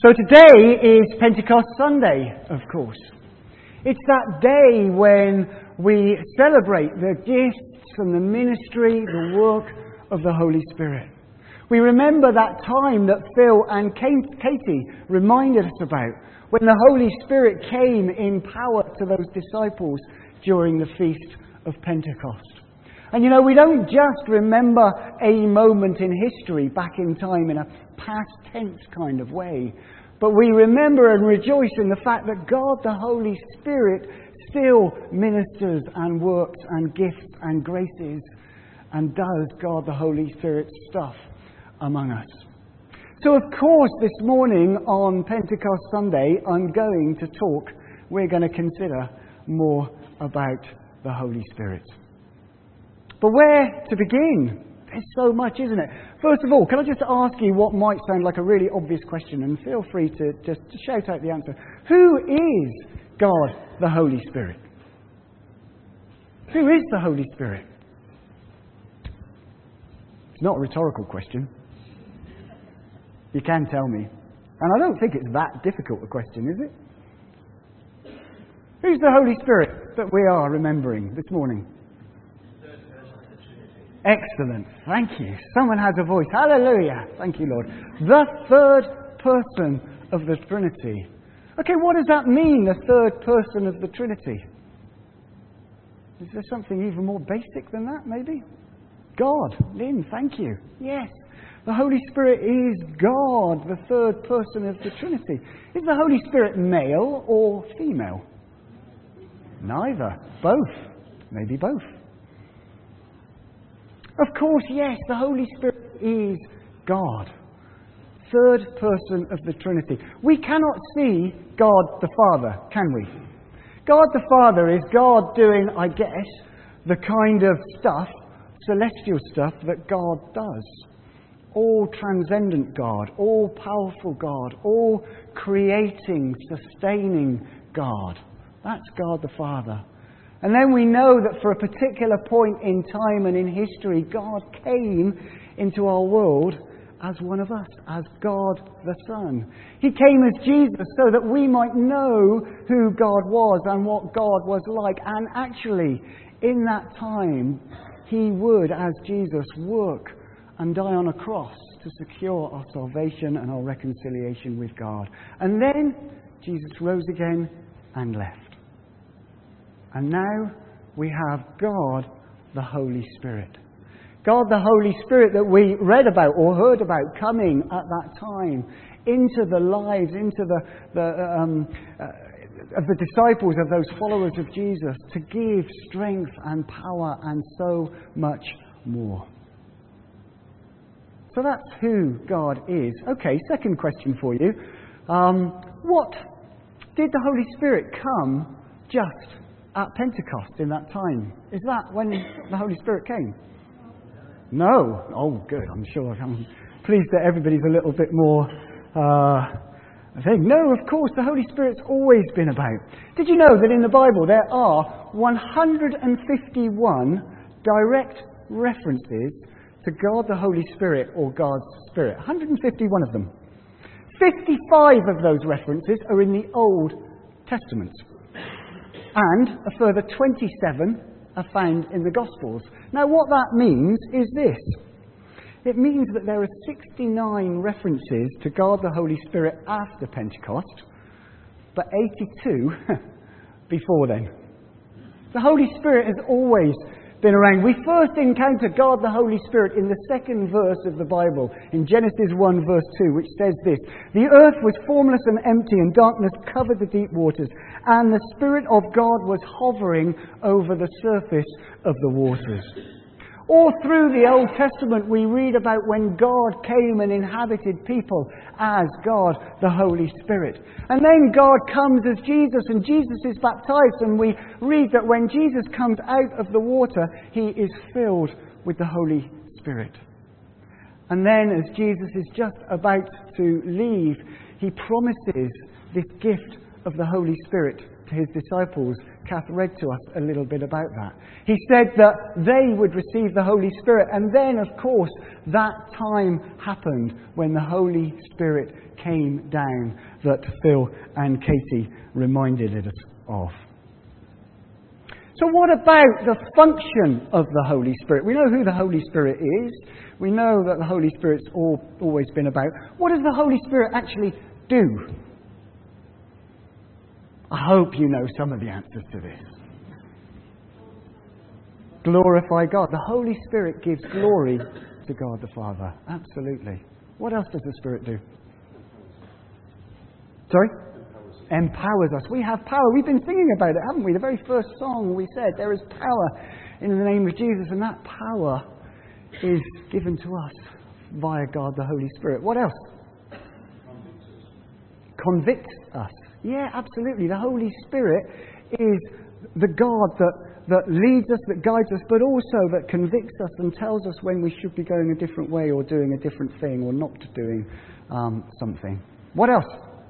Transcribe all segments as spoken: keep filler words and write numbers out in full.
So today is Pentecost Sunday, of course. It's that day when we celebrate the gifts and the ministry, the work of the Holy Spirit. We remember that time that Phil and Katie reminded us about, when the Holy Spirit came in power to those disciples during the Feast of Pentecost. And you know, we don't just remember a moment in history back in time in a past tense kind of way, but we remember and rejoice in the fact that God the Holy Spirit still ministers and works and gifts and graces and does God the Holy Spirit stuff among us. So of course this morning on Pentecost Sunday I'm going to talk, we're going to consider more about the Holy Spirit. But where to begin? There's so much, isn't it? First of all, can I just ask you what might sound like a really obvious question, and feel free to just to shout out the answer. Who is God the Holy Spirit? Who is the Holy Spirit? It's not a rhetorical question. You can tell me. And I don't think it's that difficult a question, is it? Who's the Holy Spirit that we are remembering this morning? Excellent. Thank you. Someone has a voice. Hallelujah. Thank you, Lord. The third person of the Trinity. Okay, what does that mean, the third person of the Trinity? Is there something even more basic than that, maybe? God. Lynn, thank you. Yes. The Holy Spirit is God, the third person of the Trinity. Is the Holy Spirit male or female? Neither. Both. Maybe both. Of course, yes, the Holy Spirit is God. Third person of the Trinity. We cannot see God the Father, can we? God the Father is God doing, I guess, the kind of stuff, celestial stuff, that God does. All transcendent God, all powerful God, all creating, sustaining God. That's God the Father. And then we know that for a particular point in time and in history, God came into our world as one of us, as God the Son. He came as Jesus so that we might know who God was and what God was like. And actually, in that time, He would, as Jesus, work and die on a cross to secure our salvation and our reconciliation with God. And then Jesus rose again and left. And now we have God the Holy Spirit. God the Holy Spirit that we read about or heard about coming at that time into the lives, into the, the, um, uh, of the disciples, of those followers of Jesus, to give strength and power and so much more. So that's who God is. Okay, second question for you. Um, what did the Holy Spirit come just at Pentecost in that time? Is that when the Holy Spirit came? No. Oh, good. I'm sure. I'm pleased that everybody's a little bit more uh, saying, no, of course, the Holy Spirit's always been about. Did you know that in the Bible there are one hundred fifty-one direct references to God the Holy Spirit or God's Spirit? one hundred fifty-one of them. fifty-five of those references are in the Old Testament. And a further twenty-seven are found in the Gospels. Now, what that means is this. It means that there are sixty-nine references to God the Holy Spirit after Pentecost, but eighty-two before then. The Holy Spirit has always been around. We first encounter God the Holy Spirit in the second verse of the Bible, in Genesis one verse two, which says this: "The earth was formless and empty, and darkness covered the deep waters, and the Spirit of God was hovering over the surface of the waters." All through the Old Testament we read about when God came and inhabited people as God the Holy Spirit. And then God comes as Jesus, and Jesus is baptized, and we read that when Jesus comes out of the water, He is filled with the Holy Spirit. And then as Jesus is just about to leave, He promises this gift of the Holy Spirit to his disciples, Kath read to us a little bit about that. He said that they would receive the Holy Spirit, and then, of course, that time happened when the Holy Spirit came down that Phil and Katie reminded us of. So what about the function of the Holy Spirit? We know who the Holy Spirit is. We know that the Holy Spirit's all, always been about. What does the Holy Spirit actually do? I hope you know some of the answers to this. Glorify God. The Holy Spirit gives glory to God the Father. Absolutely. What else does the Spirit do? Sorry? Empowers us. We have power. We've been singing about it, haven't we? The very first song we said, there is power in the name of Jesus, and that power is given to us via God the Holy Spirit. What else? Convicts us. Yeah, absolutely. The Holy Spirit is the God that, that leads us, that guides us, but also that convicts us and tells us when we should be going a different way or doing a different thing or not doing um, something. What else?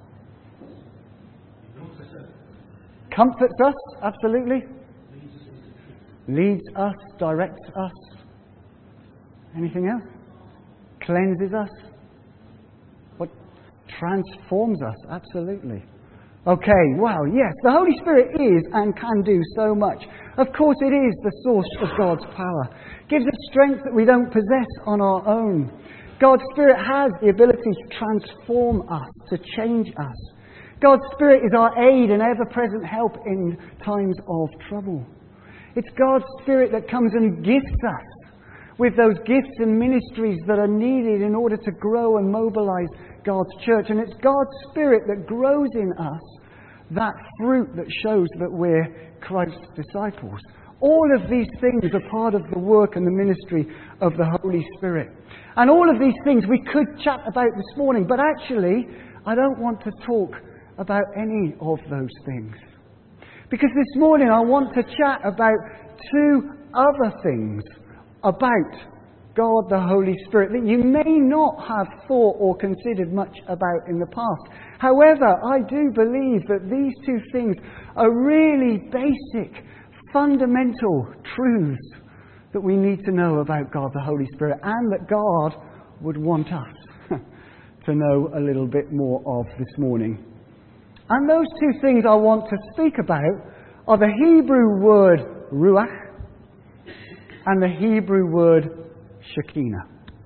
Comforts us, absolutely. Leads us, directs us. Anything else? Cleanses us. What? Transforms us, absolutely. Okay, wow, yes, the Holy Spirit is and can do so much. Of course, it is the source of God's power. Gives us strength that we don't possess on our own. God's Spirit has the ability to transform us, to change us. God's Spirit is our aid and ever-present help in times of trouble. It's God's Spirit that comes and gifts us with those gifts and ministries that are needed in order to grow and mobilize God's church. And it's God's Spirit that grows in us that fruit that shows that we're Christ's disciples. All of these things are part of the work and the ministry of the Holy Spirit. And all of these things we could chat about this morning, but actually I don't want to talk about any of those things. Because this morning I want to chat about two other things about God the Holy Spirit that you may not have thought or considered much about in the past. However, I do believe that these two things are really basic, fundamental truths that we need to know about God the Holy Spirit, and that God would want us to know a little bit more of this morning. And those two things I want to speak about are the Hebrew word ruach and the Hebrew word Shekinah.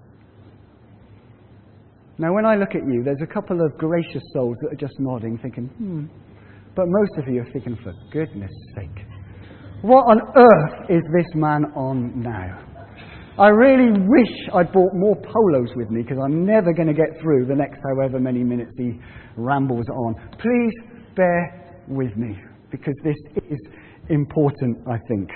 Now, when I look at you, there's a couple of gracious souls that are just nodding, thinking, hmm. But most of you are thinking, for goodness sake, what on earth is this man on now? I really wish I'd brought more polos with me, because I'm never going to get through the next however many minutes he rambles on. Please bear with me, because this is important, I think.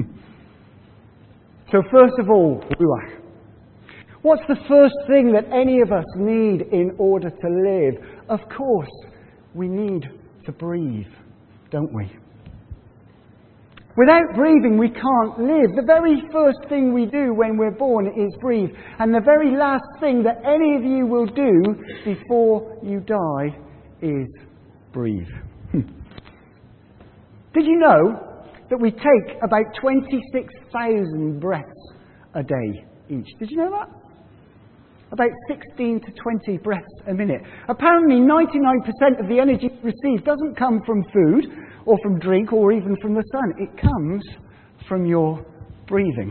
So first of all, ruach. What's the first thing that any of us need in order to live? Of course, we need to breathe, don't we? Without breathing, we can't live. The very first thing we do when we're born is breathe. And the very last thing that any of you will do before you die is breathe. Did you know that we take about twenty-six thousand breaths a day each? Did you know that? About sixteen to twenty breaths a minute. Apparently ninety-nine percent of the energy received doesn't come from food or from drink or even from the sun. It comes from your breathing.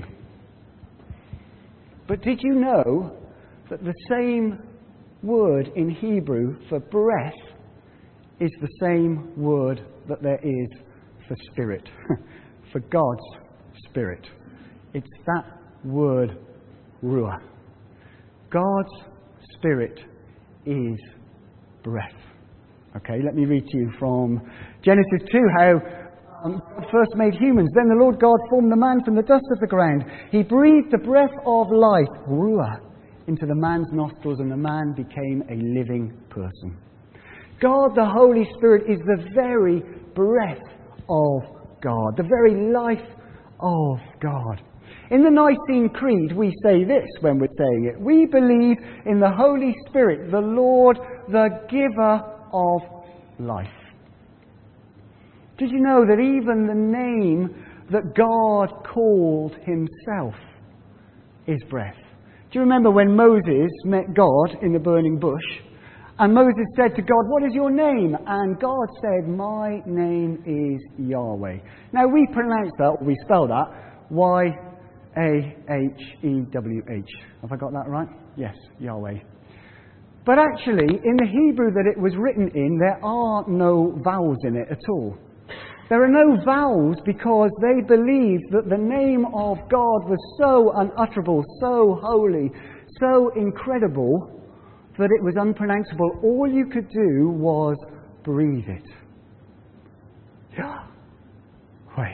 But did you know that the same word in Hebrew for breath is the same word that there is for spirit, for God's Spirit? It's that word, ruach. God's Spirit is breath. Okay, let me read to you from Genesis two, how um, God first made humans. Then the Lord God formed the man from the dust of the ground. He breathed the breath of life, ruach, into the man's nostrils, and the man became a living person. God, the Holy Spirit, is the very breath of God, the very life of God. In the Nicene Creed, we say this when we're saying it. We believe in the Holy Spirit, the Lord, the giver of life. Did you know that even the name that God called himself is breath? Do you remember when Moses met God in the burning bush? And Moses said to God, "What is your name?" And God said, "My name is Yahweh." Now we pronounce that, or we spell that, Y A H E W H. Have I got that right? Yes, Yahweh. But actually, in the Hebrew that it was written in, there are no vowels in it at all. There are no vowels because they believed that the name of God was so unutterable, so holy, so incredible, that it was unpronounceable. All you could do was breathe it. Yahweh.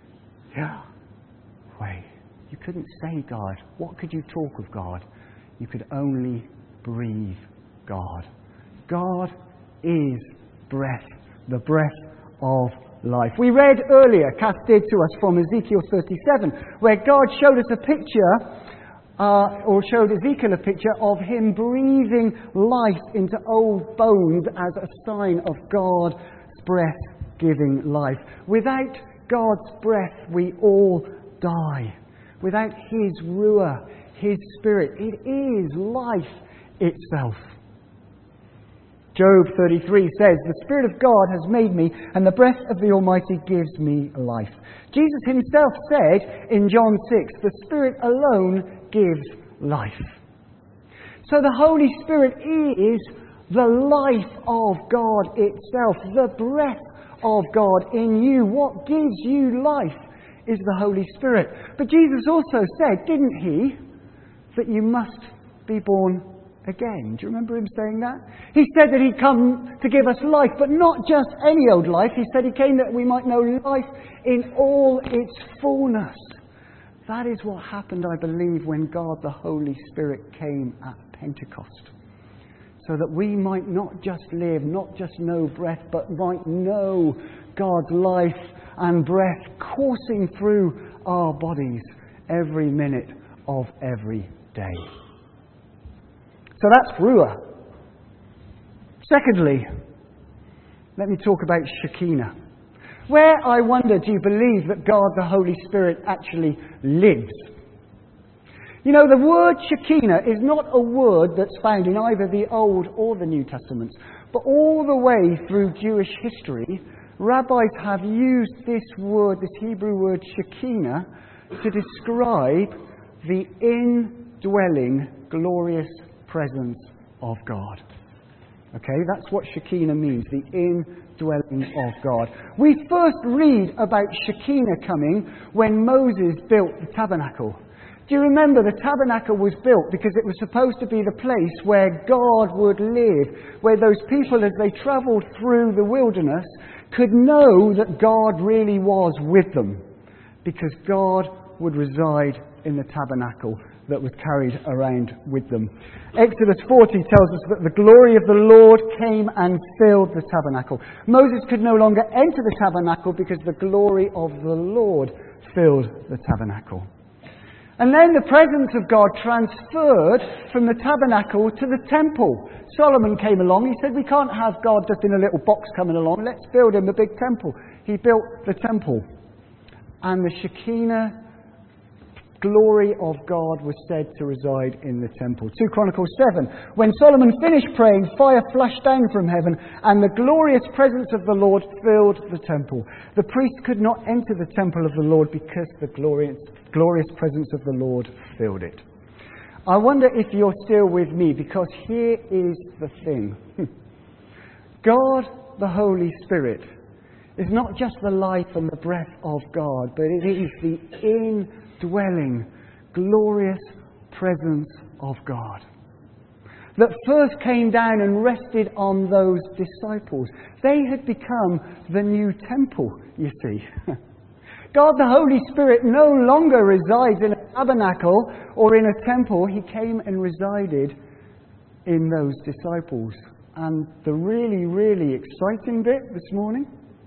Yahweh. You couldn't say God. What could you talk of God? You could only breathe God. God is breath, the breath of life. We read earlier, Cass did to us from Ezekiel thirty-seven, where God showed us a picture, uh, or showed Ezekiel a picture of him breathing life into old bones as a sign of God's breath giving life. Without God's breath, we all die. Without his ruah, his spirit, it is life itself. Job thirty-three says, "The Spirit of God has made me, and the breath of the Almighty gives me life." Jesus himself said in John six, "The Spirit alone gives life." So the Holy Spirit is the life of God itself, the breath of God in you. What gives you life is the Holy Spirit. But Jesus also said, didn't he, that you must be born again. Do you remember him saying that? He said that he'd come to give us life, but not just any old life. He said he came that we might know life in all its fullness. That is what happened, I believe, when God the Holy Spirit came at Pentecost. So that we might not just live, not just know breath, but might know God's life and breath coursing through our bodies every minute of every day. So that's Ruah. Secondly, let me talk about Shekinah. Where, I wonder, do you believe that God the Holy Spirit actually lives? You know, the word Shekinah is not a word that's found in either the Old or the New Testaments. But all the way through Jewish history, rabbis have used this word, this Hebrew word Shekinah, to describe the indwelling, glorious presence of God. Okay, that's what Shekinah means, the indwelling of God. We first read about Shekinah coming when Moses built the tabernacle. Do you remember the tabernacle was built because it was supposed to be the place where God would live, where those people as they travelled through the wilderness could know that God really was with them, because God would reside in the tabernacle that was carried around with them. Exodus forty tells us that the glory of the Lord came and filled the tabernacle. Moses could no longer enter the tabernacle because the glory of the Lord filled the tabernacle. And then the presence of God transferred from the tabernacle to the temple. Solomon came along. He said, we can't have God just in a little box coming along. Let's build him a big temple. He built the temple. And the Shekinah glory of God was said to reside in the temple. Second Chronicles seven. When Solomon finished praying, fire flashed down from heaven, and the glorious presence of the Lord filled the temple. The priest could not enter the temple of the Lord because the glorious, glorious presence of the Lord filled it. I wonder if you're still with me, because here is the thing. God, the Holy Spirit, is not just the life and the breath of God, but it is the indwelling, glorious presence of God that first came down and rested on those disciples. They had become the new temple, you see. God the Holy Spirit no longer resides in a tabernacle or in a temple. He came and resided in those disciples. And the really, really exciting bit this morning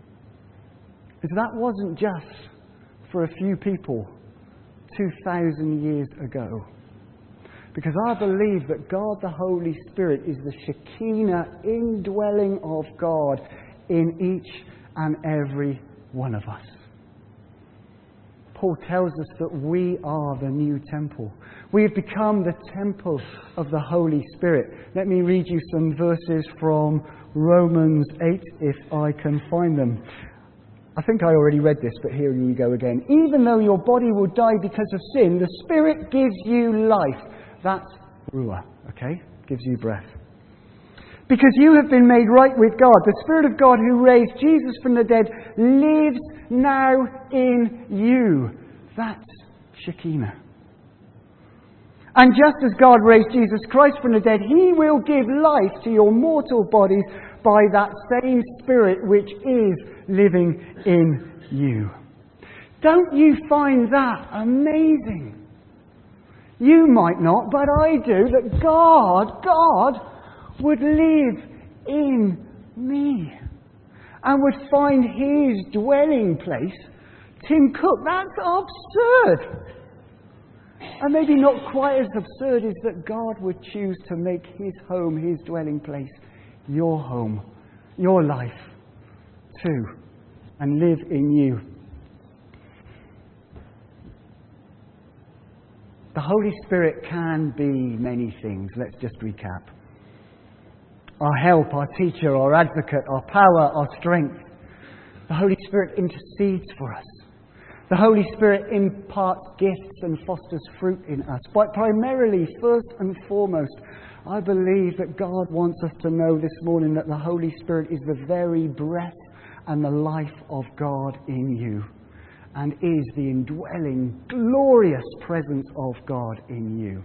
is that wasn't just for a few people two thousand years ago. Because I believe that God the Holy Spirit is the Shekinah indwelling of God in each and every one of us. Paul tells us that we are the new temple. We have become the temple of the Holy Spirit. Let me read you some verses from Romans eight, if I can find them. I think I already read this, but here we go again. Even though your body will die because of sin, the Spirit gives you life. That's ruah, okay? Gives you breath. Because you have been made right with God. The Spirit of God who raised Jesus from the dead lives now in you. That's Shekinah. And just as God raised Jesus Christ from the dead, He will give life to your mortal bodies by that same Spirit which is living in you. Don't you find that amazing? You might not, but I do, that God, God would live in me and would find His dwelling place. Tim Cook, that's absurd. And maybe not quite as absurd is that God would choose to make His home, His dwelling place, your home, your life too, and live in you. The Holy Spirit can be many things. Let's just recap. Our help, our teacher, our advocate, our power, our strength. The Holy Spirit intercedes for us. The Holy Spirit imparts gifts and fosters fruit in us. But primarily, first and foremost, I believe that God wants us to know this morning that the Holy Spirit is the very breath and the life of God in you, and is the indwelling, glorious presence of God in you.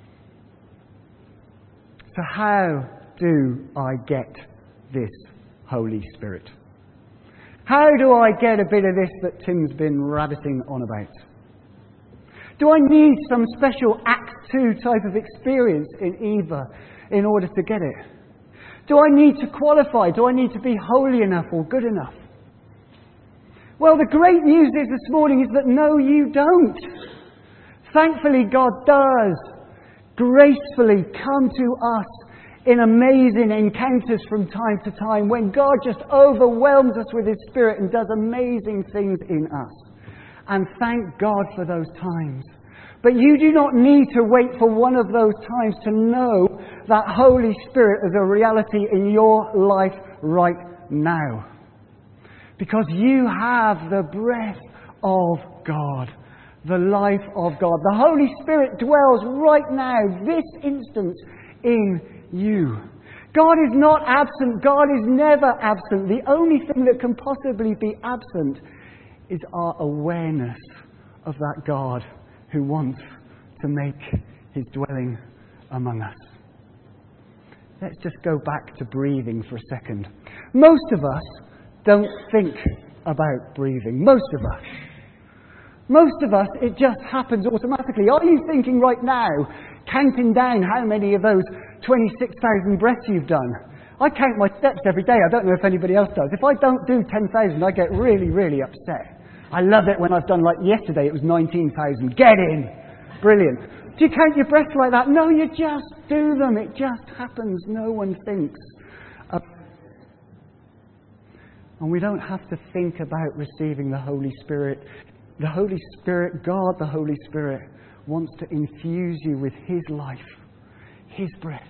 So how do I get this Holy Spirit? How do I get a bit of this that Tim's been rabbiting on about? Do I need some special Acts two type of experience in Eva in order to get it? Do I need to qualify? Do I need to be holy enough or good enough? Well, the great news is this morning is that no, you don't. Thankfully, God does gracefully come to us in amazing encounters from time to time when God just overwhelms us with His Spirit and does amazing things in us. And thank God for those times. But you do not need to wait for one of those times to know that Holy Spirit is a reality in your life right now. Because you have the breath of God, the life of God. The Holy Spirit dwells right now, this instant, in you. God is not absent. God is never absent. The only thing that can possibly be absent is our awareness of that God who wants to make His dwelling among us. Let's just go back to breathing for a second. Most of us don't think about breathing. Most of us. Most of us, it just happens automatically. Are you thinking right now, counting down how many of those twenty-six thousand breaths you've done? I count my steps every day. I don't know if anybody else does. If I don't do ten thousand, I get really, really upset. I love it when I've done, like yesterday, it was nineteen thousand. Get in! Brilliant. Do you count your breaths like that? No, you just do them. It just happens. No one thinks. Uh, and we don't have to think about receiving the Holy Spirit. The Holy Spirit, God, the Holy Spirit, wants to infuse you with His life, His breath,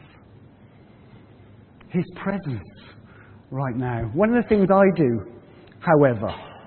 His presence right now. One of the things I do, however,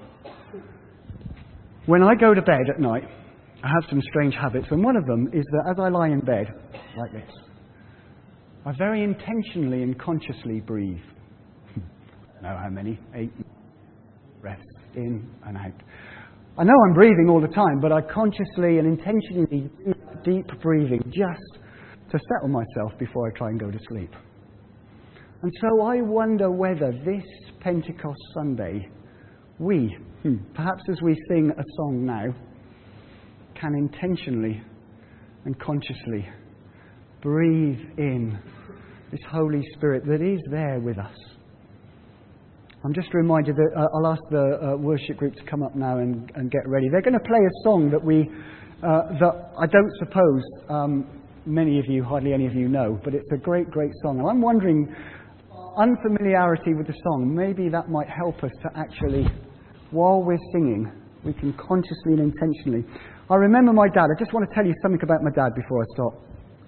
when I go to bed at night, I have some strange habits, and one of them is that as I lie in bed, like this, I very intentionally and consciously breathe. I don't know how many, eight breaths in and out. I know I'm breathing all the time, but I consciously and intentionally do deep breathing just to settle myself before I try and go to sleep. And so I wonder whether this Pentecost Sunday, we, hmm, perhaps as we sing a song now, can intentionally and consciously breathe in this Holy Spirit that is there with us. I'm just reminded that uh, I'll ask the uh, worship group to come up now and, and get ready. They're going to play a song that we, uh, that I don't suppose um, many of you, hardly any of you know, but it's a great, great song. And I'm wondering, unfamiliarity with the song, maybe that might help us to actually, while we're singing, we can consciously and intentionally. I remember my dad. I just want to tell you something about my dad before I stop.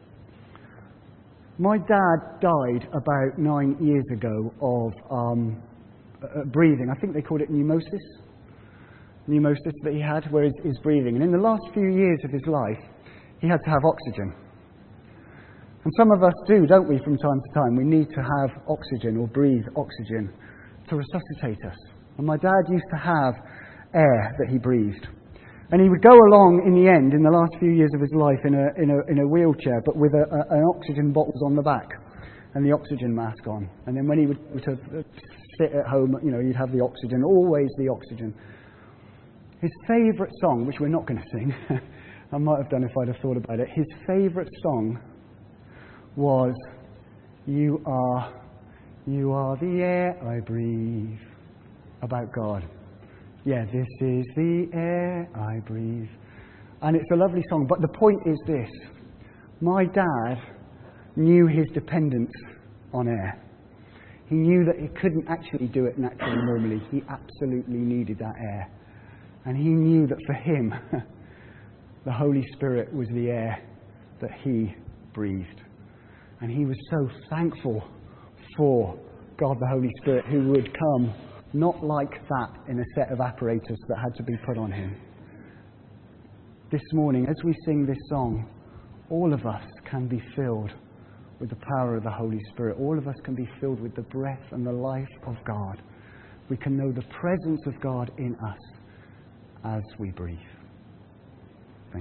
My dad died about nine years ago of um, uh, breathing. I think they called it pneumosis. Pneumosis that he had, where his, his breathing. And in the last few years of his life, he had to have oxygen. And some of us do, don't we, from time to time? We need to have oxygen or breathe oxygen to resuscitate us. And my dad used to have air that he breathed. And he would go along, in the end, in the last few years of his life, in a in a, in a wheelchair, but with a, a, an oxygen bottle on the back and the oxygen mask on. And then when he would to sit at home, you know, he'd have the oxygen, always the oxygen. His favourite song, which we're not going to sing, I might have done if I'd have thought about it, his favourite song was, You are, you are the air I breathe, about God. Yeah, this is the air I breathe. And it's a lovely song, but the point is this. My dad knew his dependence on air. He knew that he couldn't actually do it naturally, normally. He absolutely needed that air. And he knew that for him, the Holy Spirit was the air that he breathed. And he was so thankful for God the Holy Spirit, who would come not like that in a set of apparatus that had to be put on him. This morning, as we sing this song, all of us can be filled with the power of the Holy Spirit. All of us can be filled with the breath and the life of God. We can know the presence of God in us as we breathe.